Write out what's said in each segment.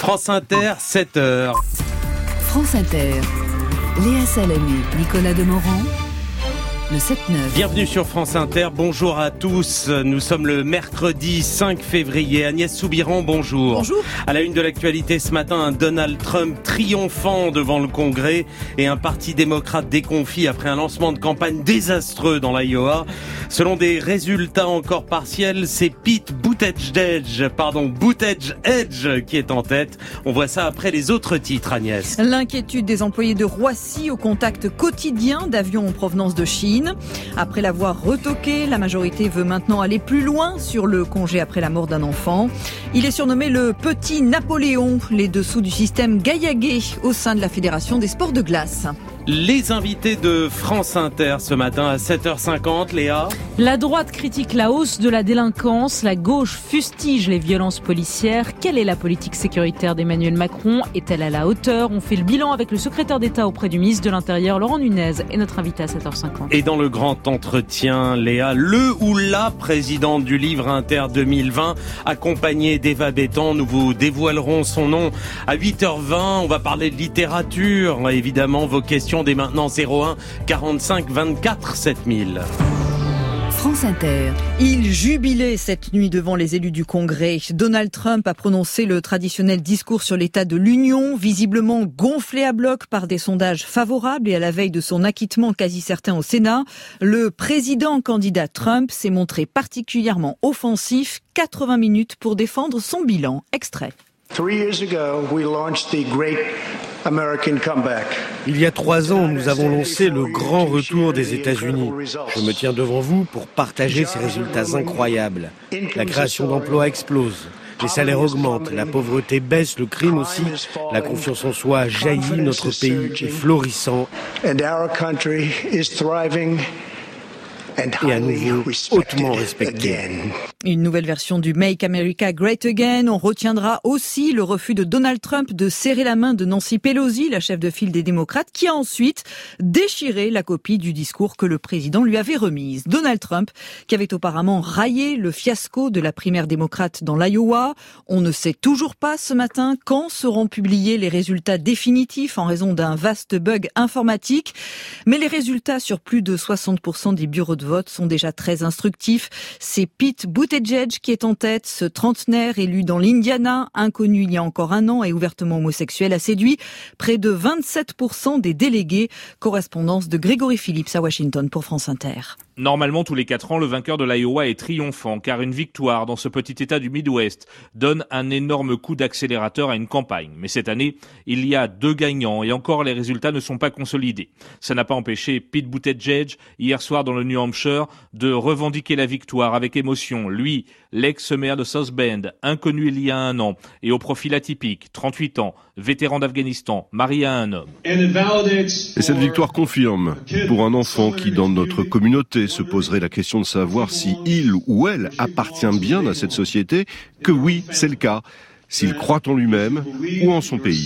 France Inter, 7h. France Inter, Léa Salamé, Nicolas Demorand, le 7-9. Bienvenue sur France Inter, bonjour à tous. Nous sommes le mercredi 5 février. Agnès Soubiran, bonjour. Bonjour. À la une de l'actualité ce matin, un Donald Trump triomphant devant le Congrès et un parti démocrate déconfit après un lancement de campagne désastreux dans l'Iowa. Selon des résultats encore partiels, c'est Pete Buttigieg qui est en tête. On voit ça après les autres titres, Agnès. L'inquiétude des employés de Roissy au contact quotidien d'avions en provenance de Chine. Après l'avoir retoqué, la majorité veut maintenant aller plus loin sur le congé après la mort d'un enfant. Il est surnommé le petit Napoléon, les dessous du système Gaillaguet au sein de la Fédération des sports de glace. Les invités de France Inter ce matin à 7h50, Léa. La droite critique la hausse de la délinquance, la gauche fustige les violences policières. Quelle est la politique sécuritaire d'Emmanuel Macron ? Est-elle à la hauteur ? On fait le bilan avec le secrétaire d'État auprès du ministre de l'Intérieur, Laurent Nunez, et notre invité à 7h50. Et dans le grand entretien, Léa, le ou la présidente du Livre Inter 2020, accompagnée d'Eva Bétan. Nous vous dévoilerons son nom à 8h20. On va parler de littérature, évidemment, vos questions dès maintenant 01 45 24 7000. France Inter. Il jubilait cette nuit devant les élus du Congrès. Donald Trump a prononcé le traditionnel discours sur l'état de l'Union, visiblement gonflé à bloc par des sondages favorables et à la veille de son acquittement quasi certain au Sénat. Le président candidat Trump s'est montré particulièrement offensif. 80 minutes pour défendre son bilan. Extrait. 3 years ago, we launched the great American comeback. Il y a 3 ans, nous avons lancé le grand retour des États-Unis. Je me tiens devant vous pour partager ces résultats incroyables. La création d'emplois explose, les salaires augmentent, la pauvreté baisse, le crime aussi, la confiance en soi jaillit, notre pays est florissant. Et à nouveau hautement respecté. Une nouvelle version du Make America Great Again. On retiendra aussi le refus de Donald Trump de serrer la main de Nancy Pelosi, la chef de file des démocrates, qui a ensuite déchiré la copie du discours que le président lui avait remise. Donald Trump, qui avait auparavant raillé le fiasco de la primaire démocrate dans l'Iowa. On ne sait toujours pas ce matin quand seront publiés les résultats définitifs en raison d'un vaste bug informatique. Mais les résultats sur plus de 60% des bureaux de vote sont déjà très instructifs. C'est Pete Buttigieg qui est en tête. Ce trentenaire élu dans l'Indiana, inconnu il y a encore un an et ouvertement homosexuel, a séduit près de 27% des délégués. Correspondance de Grégory Phillips à Washington pour France Inter. Normalement, tous les 4 ans, le vainqueur de l'Iowa est triomphant, car une victoire dans ce petit état du Midwest donne un énorme coup d'accélérateur à une campagne. Mais cette année, il y a 2 gagnants, et encore les résultats ne sont pas consolidés. Ça n'a pas empêché Pete Buttigieg, hier soir dans le New Hampshire, de revendiquer la victoire avec émotion. Lui, l'ex-maire de South Bend, inconnu il y a 1 an, et au profil atypique, 38 ans, vétéran d'Afghanistan, marié à un homme. Et cette victoire confirme, pour un enfant qui, dans notre communauté, se poserait la question de savoir si il ou elle appartient bien à cette société, que oui, c'est le cas, s'il croit en lui-même ou en son pays.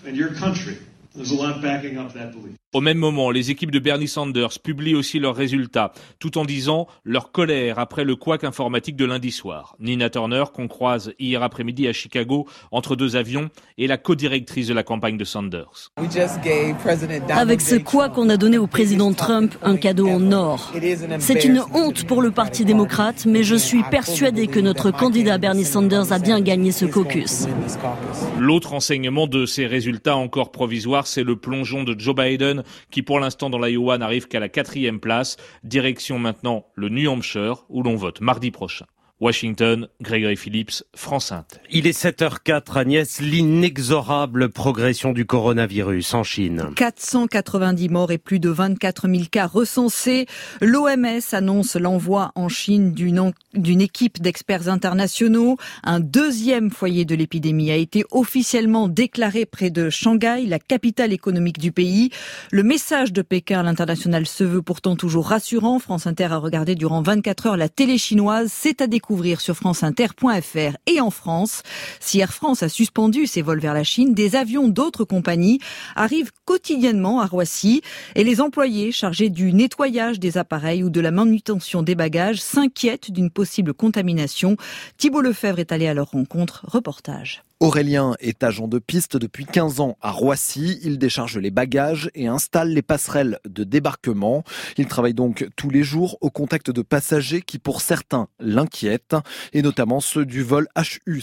Au même moment, les équipes de Bernie Sanders publient aussi leurs résultats, tout en disant leur colère après le couac informatique de lundi soir. Nina Turner, qu'on croise hier après-midi à Chicago, entre 2 avions, est la co-directrice de la campagne de Sanders. Avec ce couac, on a donné au président Trump un cadeau en or. C'est une honte pour le Parti démocrate, mais je suis persuadée que notre candidat Bernie Sanders a bien gagné ce caucus. L'autre enseignement de ces résultats encore provisoires, c'est le plongeon de Joe Biden, qui pour l'instant dans l'Iowa n'arrive qu'à la 4e place. Direction maintenant le New Hampshire, où l'on vote mardi prochain. Washington, Grégory Phillips, France Inter. Il est 7h04, Agnès, l'inexorable progression du coronavirus en Chine. 490 morts et plus de 24 000 cas recensés. L'OMS annonce l'envoi en Chine d'une équipe d'experts internationaux. Un 2e foyer de l'épidémie a été officiellement déclaré près de Shanghai, la capitale économique du pays. Le message de Pékin à l'international se veut pourtant toujours rassurant. France Inter a regardé durant 24 heures la télé chinoise. C'est à découvrir sur franceinter.fr. Et en France, si Air France a suspendu ses vols vers la Chine, des avions d'autres compagnies arrivent quotidiennement à Roissy et les employés chargés du nettoyage des appareils ou de la manutention des bagages s'inquiètent d'une possible contamination. Thibault Lefebvre est allé à leur rencontre. Reportage. Aurélien est agent de piste depuis 15 ans à Roissy. Il décharge les bagages et installe les passerelles de débarquement. Il travaille donc tous les jours au contact de passagers qui, pour certains, l'inquiètent, et notamment ceux du vol HU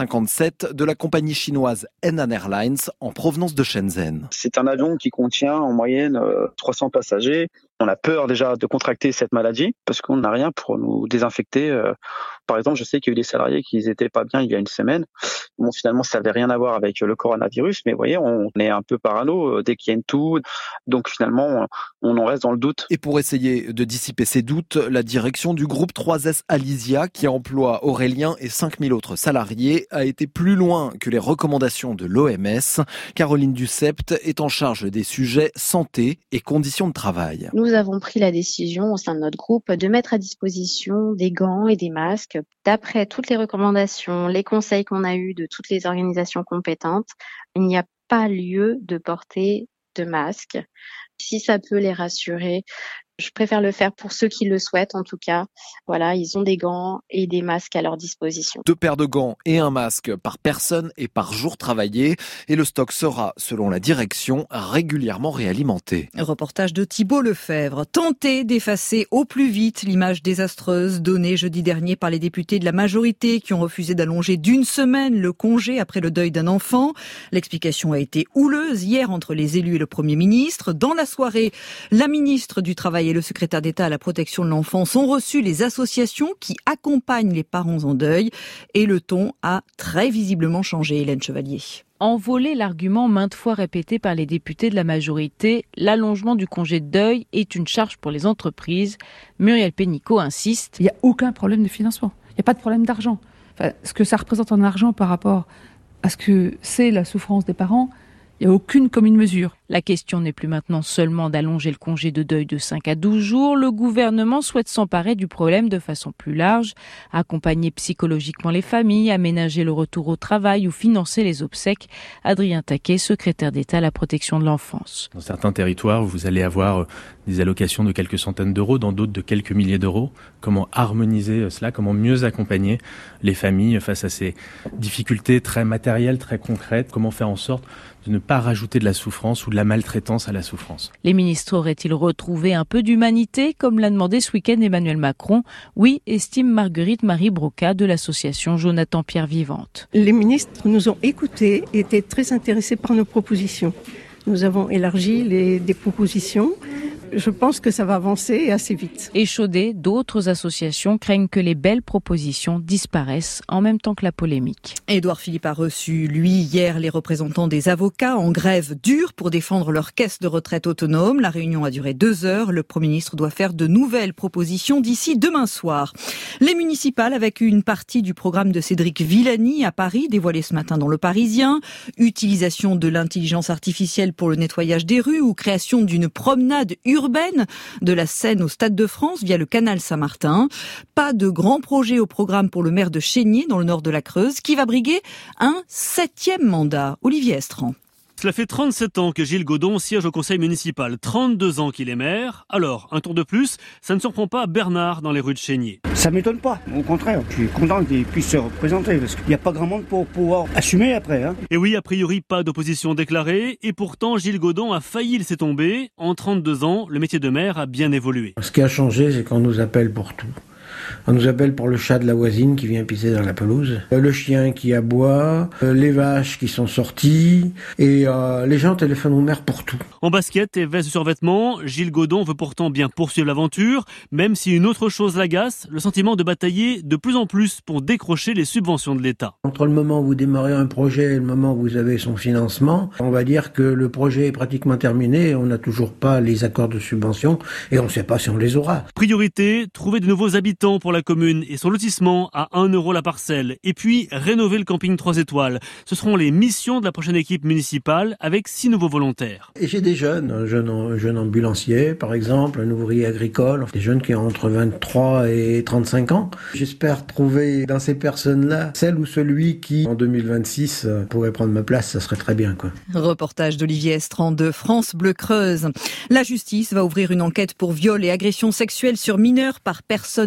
757 de la compagnie chinoise Hainan Airlines en provenance de Shenzhen. C'est un avion qui contient en moyenne 300 passagers. On a peur déjà de contracter cette maladie parce qu'on n'a rien pour nous désinfecter. Par exemple, je sais qu'il y a eu des salariés qui n'étaient pas bien il y a une semaine. Bon, finalement, ça n'avait rien à voir avec le coronavirus, mais vous voyez, on est un peu parano dès qu'il y a une toux. Donc finalement, on en reste dans le doute. Et pour essayer de dissiper ces doutes, la direction du groupe 3S Alysia, qui emploie Aurélien et 5000 autres salariés, a été plus loin que les recommandations de l'OMS. Caroline Ducept est en charge des sujets santé et conditions de travail. Nous avons pris la décision au sein de notre groupe de mettre à disposition des gants et des masques. D'après toutes les recommandations, les conseils qu'on a eus de toutes les organisations compétentes, il n'y a pas lieu de porter de masque. Si ça peut les rassurer, je préfère le faire pour ceux qui le souhaitent en tout cas. Voilà, ils ont des gants et des masques à leur disposition. 2 paires de gants et un masque par personne et par jour travaillé. Et le stock sera, selon la direction, régulièrement réalimenté. Reportage de Thibault Lefebvre. Tenter d'effacer au plus vite l'image désastreuse donnée jeudi dernier par les députés de la majorité qui ont refusé d'allonger d'1 semaine le congé après le deuil d'un enfant. L'explication a été houleuse hier entre les élus et le Premier ministre. Dans la soirée, la ministre du Travail et le secrétaire d'État à la protection de l'enfance ont reçu les associations qui accompagnent les parents en deuil et le ton a très visiblement changé, Hélène Chevalier. Envolé l'argument maintes fois répété par les députés de la majorité, l'allongement du congé de deuil est une charge pour les entreprises. Muriel Pénicaud insiste. Il n'y a aucun problème de financement, il n'y a pas de problème d'argent. Enfin, ce que ça représente en argent par rapport à ce que c'est la souffrance des parents, il n'y a aucune commune mesure. La question n'est plus maintenant seulement d'allonger le congé de deuil de 5 à 12 jours. Le gouvernement souhaite s'emparer du problème de façon plus large, accompagner psychologiquement les familles, aménager le retour au travail ou financer les obsèques. Adrien Taquet, secrétaire d'État à la protection de l'enfance. Dans certains territoires, vous allez avoir des allocations de quelques centaines d'euros, dans d'autres de quelques milliers d'euros. Comment harmoniser cela? Comment mieux accompagner les familles face à ces difficultés très matérielles, très concrètes? Comment faire en sorte de ne pas rajouter de la souffrance ou de la maltraitance à la souffrance. Les ministres auraient-ils retrouvé un peu d'humanité, comme l'a demandé ce week-end Emmanuel Macron? Oui, estime Marguerite Marie Broca de l'association Jonathan Pierre Vivante. Les ministres nous ont écoutés et étaient très intéressés par nos propositions. Nous avons élargi des propositions. Je pense que ça va avancer assez vite. Échaudé, d'autres associations craignent que les belles propositions disparaissent en même temps que la polémique. Édouard Philippe a reçu, lui, hier, les représentants des avocats en grève dure pour défendre leur caisse de retraite autonome. La réunion a duré 2 heures. Le Premier ministre doit faire de nouvelles propositions d'ici demain soir. Les municipales, avec une partie du programme de Cédric Villani à Paris, dévoilé ce matin dans Le Parisien. Utilisation de l'intelligence artificielle pour le nettoyage des rues ou création d'une promenade urbaine de la Seine au Stade de France via le canal Saint-Martin. Pas de grand projet au programme pour le maire de Chénier dans le nord de la Creuse qui va briguer un 7e mandat. Olivier Estran. Cela fait 37 ans que Gilles Godon siège au conseil municipal, 32 ans qu'il est maire. Alors, un tour de plus, ça ne surprend pas Bernard dans les rues de Chénier. Ça m'étonne pas, au contraire, je suis content qu'il puisse se représenter parce qu'il n'y a pas grand monde pour pouvoir assumer après. Et oui, a priori, pas d'opposition déclarée et pourtant Gilles Godon a failli laisser tomber. En 32 ans, le métier de maire a bien évolué. Ce qui a changé, c'est qu'on nous appelle pour tout. On nous appelle pour le chat de la voisine qui vient pisser dans la pelouse, le chien qui aboie, les vaches qui sont sorties, et les gens téléphonent au maire pour tout. En basket et veste de survêtement, Gilles Godon veut pourtant bien poursuivre l'aventure, même si une autre chose l'agace, le sentiment de batailler de plus en plus pour décrocher les subventions de l'État. Entre le moment où vous démarrez un projet et le moment où vous avez son financement, on va dire que le projet est pratiquement terminé, on n'a toujours pas les accords de subvention et on ne sait pas si on les aura. Priorité, trouver de nouveaux habitants pour la commune et son lotissement à 1 € la parcelle. Et puis, rénover le camping 3 étoiles. Ce seront les missions de la prochaine équipe municipale avec 6 nouveaux volontaires. Et j'ai des jeunes, un jeune ambulancier par exemple, un ouvrier agricole, des jeunes qui ont entre 23 et 35 ans. J'espère trouver dans ces personnes-là celle ou celui qui, en 2026, pourrait prendre ma place, ça serait très bien, quoi. Reportage d'Olivier Estran de France Bleu Creuse. La justice va ouvrir une enquête pour viol et agression sexuelle sur mineurs par personne ayant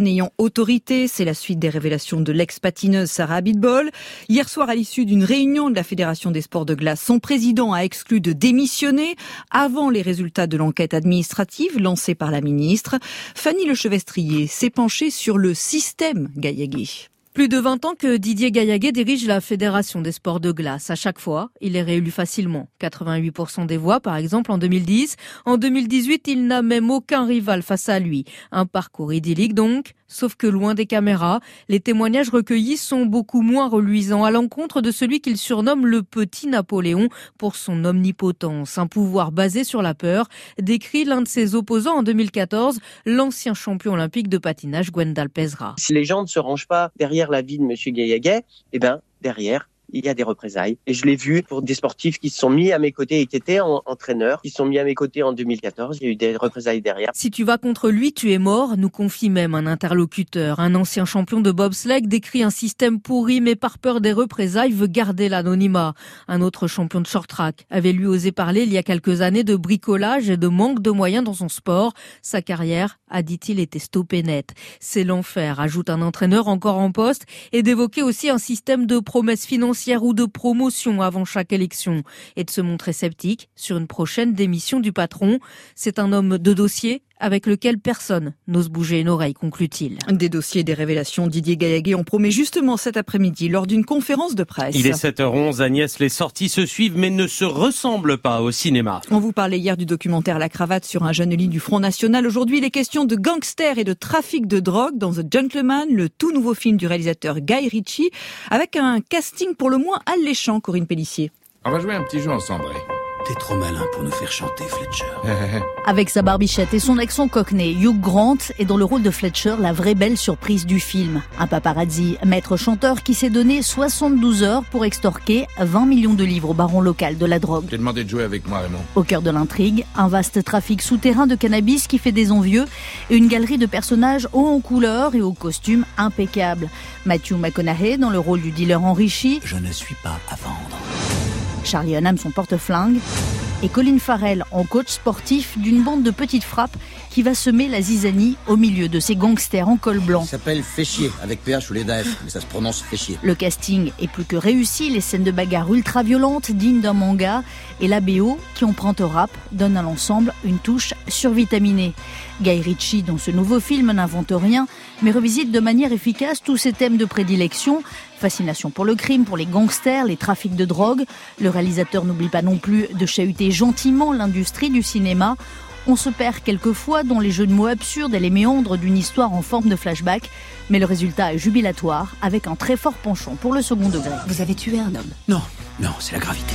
autorité. C'est la suite des révélations de l'ex-patineuse Sarah Abitbol. Hier soir, à l'issue d'une réunion de la Fédération des sports de glace, son président a exclu de démissionner avant les résultats de l'enquête administrative lancée par la ministre. Fanny Lechevestrier s'est penchée sur le système Gaillaguet. Plus de 20 ans que Didier Gaillaguet dirige la Fédération des sports de glace. À chaque fois, il est réélu facilement. 88% des voix, par exemple, en 2010. En 2018, il n'a même aucun rival face à lui. Un parcours idyllique donc, sauf que loin des caméras, les témoignages recueillis sont beaucoup moins reluisants, à l'encontre de celui qu'il surnomme le petit Napoléon pour son omnipotence. Un pouvoir basé sur la peur, décrit l'un de ses opposants en 2014, l'ancien champion olympique de patinage Gwendal Pesera. Si les gens ne se rangent pas derrière la vie de Monsieur Gaillaguet, derrière, il y a des représailles. Et je l'ai vu pour des sportifs qui se sont mis à mes côtés et qui étaient entraîneurs, qui se sont mis à mes côtés en 2014. Il y a eu des représailles derrière. Si tu vas contre lui, tu es mort, nous confie même un interlocuteur. Un ancien champion de bobsleigh décrit un système pourri, mais par peur des représailles veut garder l'anonymat. Un autre champion de short track avait lui osé parler il y a quelques années de bricolage et de manque de moyens dans son sport. Sa carrière a, dit-il, été stoppée net. C'est l'enfer, ajoute un entraîneur encore en poste, et d'évoquer aussi un système de promesses financières ou de promotion avant chaque élection et de se montrer sceptique sur une prochaine démission du patron. C'est un homme de dossier avec lequel personne n'ose bouger une oreille, conclut-il. Des dossiers et des révélations, Didier Gaillaguet en promet justement cet après-midi lors d'une conférence de presse. Il est 7h11, Agnès, les sorties se suivent mais ne se ressemblent pas au cinéma. On vous parlait hier du documentaire La Cravate sur un jeune lit du Front National. Aujourd'hui, il est question de gangsters et de trafic de drogue dans The Gentleman, le tout nouveau film du réalisateur Guy Ritchie, avec un casting pour le moins alléchant, Corinne Pélissier. On va jouer un petit jeu ensemble. T'es trop malin pour nous faire chanter, Fletcher. Avec sa barbichette et son accent cockney, Hugh Grant est dans le rôle de Fletcher, la vraie belle surprise du film. Un paparazzi, maître chanteur qui s'est donné 72 heures pour extorquer 20 millions de livres au baron local de la drogue. J'ai demandé de jouer avec moi, Raymond. Au cœur de l'intrigue, un vaste trafic souterrain de cannabis qui fait des envieux et une galerie de personnages hauts en couleur et aux costumes impeccables. Matthew McConaughey dans le rôle du dealer enrichi. Je ne suis pas à vendre. Charlie Hunnam son porte-flingue, et Colin Farrell en coach sportif d'une bande de petites frappes qui va semer la zizanie au milieu de ces gangsters en col blanc. Ça s'appelle Féchier, avec PH ou les DAF, mais ça se prononce Féchier. Le casting est plus que réussi, les scènes de bagarre ultra-violentes dignes d'un manga, et la BO, qui emprunte au rap, donne à l'ensemble une touche survitaminée. Guy Ritchie, dans ce nouveau film, n'invente rien, mais revisite de manière efficace tous ses thèmes de prédilection. Fascination pour le crime, pour les gangsters, les trafics de drogue. Le réalisateur n'oublie pas non plus de chahuter gentiment l'industrie du cinéma. On se perd quelquefois dans les jeux de mots absurdes et les méandres d'une histoire en forme de flashback. Mais le résultat est jubilatoire, avec un très fort penchant pour le second degré. Vous avez tué un homme? Non, c'est la gravité.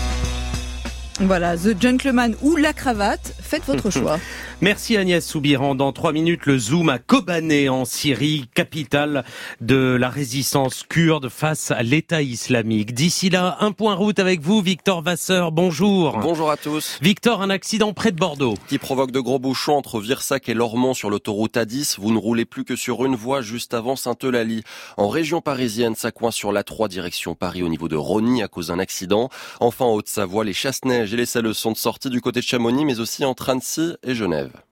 Voilà, The Gentleman ou La Cravate, faites votre choix. Merci Agnès Soubiran. Dans 3 minutes, le zoom à Kobané en Syrie, capitale de la résistance kurde face à l'État islamique. D'ici là, un point route avec vous, Victor Vasseur. Bonjour. Bonjour à tous. Victor, un accident près de Bordeaux. Qui provoque de gros bouchons entre Virsac et Lormont sur l'autoroute A10. Vous ne roulez plus que sur une voie juste avant Sainte-Eulalie. En région parisienne, ça coince sur l'A3 direction Paris au niveau de Rosny à cause d'un accident. Enfin, en Haute-Savoie, les chasse-neige et les selles sont de sortie du côté de Chamonix, mais aussi entre Annecy et Genève.